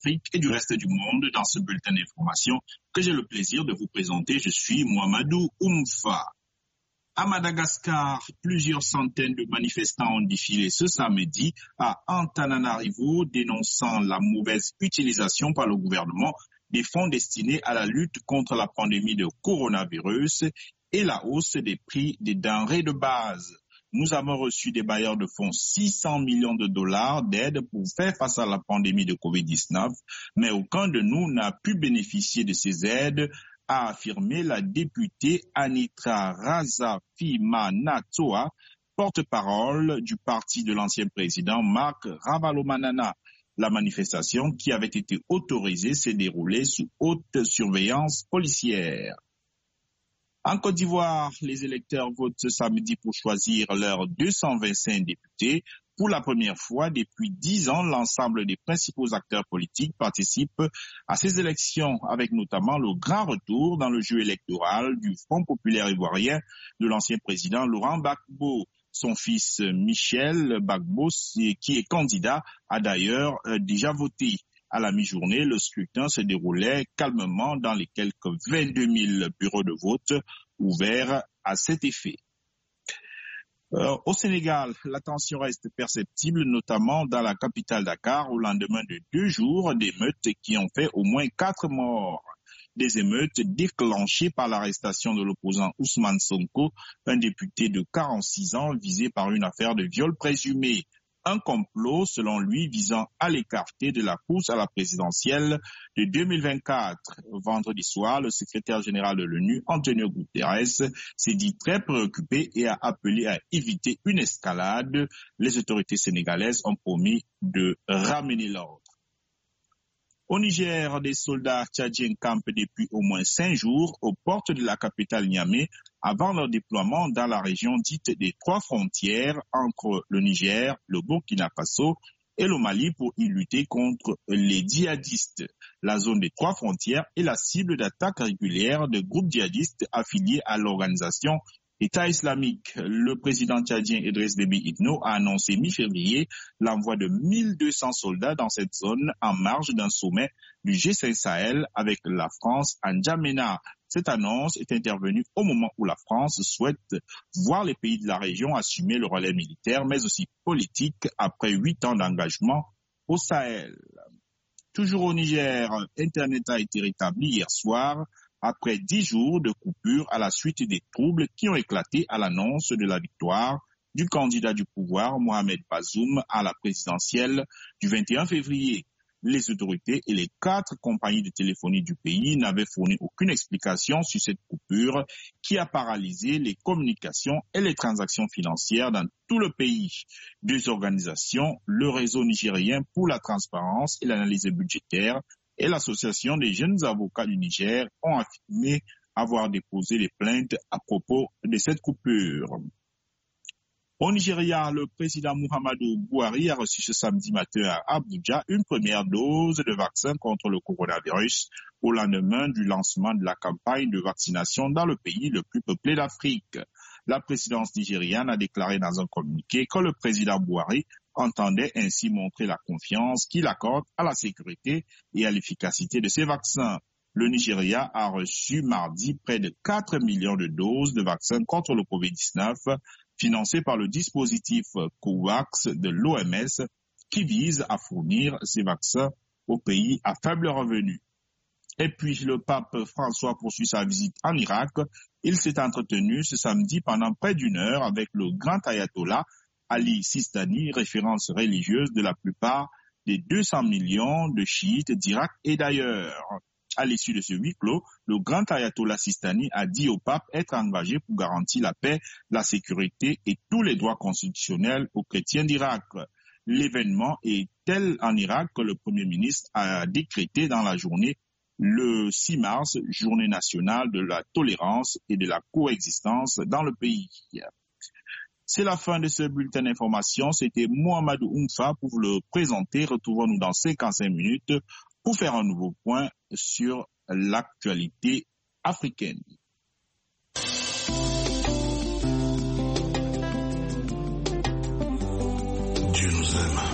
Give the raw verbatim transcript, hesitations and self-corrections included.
d'Afrique et du reste du monde dans ce bulletin d'information que j'ai le plaisir de vous présenter. Je suis Mohamedou Oumfa. À Madagascar, plusieurs centaines de manifestants ont défilé ce samedi à Antananarivo, dénonçant la mauvaise utilisation par le gouvernement des fonds destinés à la lutte contre la pandémie de coronavirus et la hausse des prix des denrées de base. Nous avons reçu des bailleurs de fonds six cents millions de dollars d'aide pour faire face à la pandémie de covid dix-neuf, mais aucun de nous n'a pu bénéficier de ces aides, a affirmé la députée Anitra Razafimanatoa, porte-parole du parti de l'ancien président Marc Ravalomanana. La manifestation, qui avait été autorisée, s'est déroulée sous haute surveillance policière. En Côte d'Ivoire, les électeurs votent ce samedi pour choisir leurs deux cent vingt-cinq députés. Pour la première fois depuis dix ans, l'ensemble des principaux acteurs politiques participent à ces élections, avec notamment le grand retour dans le jeu électoral du Front populaire ivoirien de l'ancien président Laurent Gbagbo. Son fils Michel Gbagbo, qui est candidat, a d'ailleurs déjà voté. À la mi-journée, le scrutin se déroulait calmement dans les quelques vingt-deux mille bureaux de vote ouverts à cet effet. Euh, au Sénégal, la tension reste perceptible, notamment dans la capitale Dakar, au lendemain de deux jours d'émeutes qui ont fait au moins quatre morts. Des émeutes déclenchées par l'arrestation de l'opposant Ousmane Sonko, un député de quarante-six ans visé par une affaire de viol présumé. Un complot, selon lui, visant à l'écarter de la course à la présidentielle de deux mille vingt-quatre. Vendredi soir, le secrétaire général de l'ONU, Antonio Guterres, s'est dit très préoccupé et a appelé à éviter une escalade. Les autorités sénégalaises ont promis de ramener l'ordre. Au Niger, des soldats tchadiens campent depuis au moins cinq jours aux portes de la capitale Niamey avant leur déploiement dans la région dite des trois frontières entre le Niger, le Burkina Faso et le Mali pour y lutter contre les djihadistes. La zone des trois frontières est la cible d'attaques régulières de groupes djihadistes affiliés à l'organisation État islamique. Le président tchadien Idriss Déby Itno a annoncé mi-février l'envoi de mille deux cents soldats dans cette zone en marge d'un sommet du G cinq Sahel avec la France à N'Djamena. Cette annonce est intervenue au moment où la France souhaite voir les pays de la région assumer le relais militaire, mais aussi politique, après huit ans d'engagement au Sahel. Toujours au Niger, Internet a été rétabli hier soir après dix jours de coupure à la suite des troubles qui ont éclaté à l'annonce de la victoire du candidat du pouvoir, Mohamed Bazoum, à la présidentielle du vingt et un février. Les autorités et les quatre compagnies de téléphonie du pays n'avaient fourni aucune explication sur cette coupure qui a paralysé les communications et les transactions financières dans tout le pays. Deux organisations, le Réseau nigérien pour la transparence et l'analyse budgétaire et l'Association des jeunes avocats du Niger, ont affirmé avoir déposé des plaintes à propos de cette coupure. Au Nigeria, le président Muhammadu Buhari a reçu ce samedi matin à Abuja une première dose de vaccin contre le coronavirus au lendemain du lancement de la campagne de vaccination dans le pays le plus peuplé d'Afrique. La présidence nigériane a déclaré dans un communiqué que le président Buhari entendait ainsi montrer la confiance qu'il accorde à la sécurité et à l'efficacité de ces vaccins. Le Nigeria a reçu mardi près de quatre millions de doses de vaccins contre le covid dix-neuf financés par le dispositif COVAX de l'O M S qui vise à fournir ces vaccins aux pays à faible revenu. Et puis le pape François poursuit sa visite en Irak. Il s'est entretenu ce samedi pendant près d'une heure avec le grand ayatollah Ali Sistani, référence religieuse de la plupart des deux cents millions de chiites d'Irak et d'ailleurs. À l'issue de ce huis clos, le grand ayatollah Sistani a dit au pape être engagé pour garantir la paix, la sécurité et tous les droits constitutionnels aux chrétiens d'Irak. L'événement est tel en Irak que le Premier ministre a décrété dans la journée le six mars, journée nationale de la tolérance et de la coexistence dans le pays. C'est la fin de ce bulletin d'information. C'était Mohamedou Oumfa pour vous le présenter. Retrouvons-nous dans cinquante-cinq minutes pour faire un nouveau point sur l'actualité africaine. Dieu nous aime.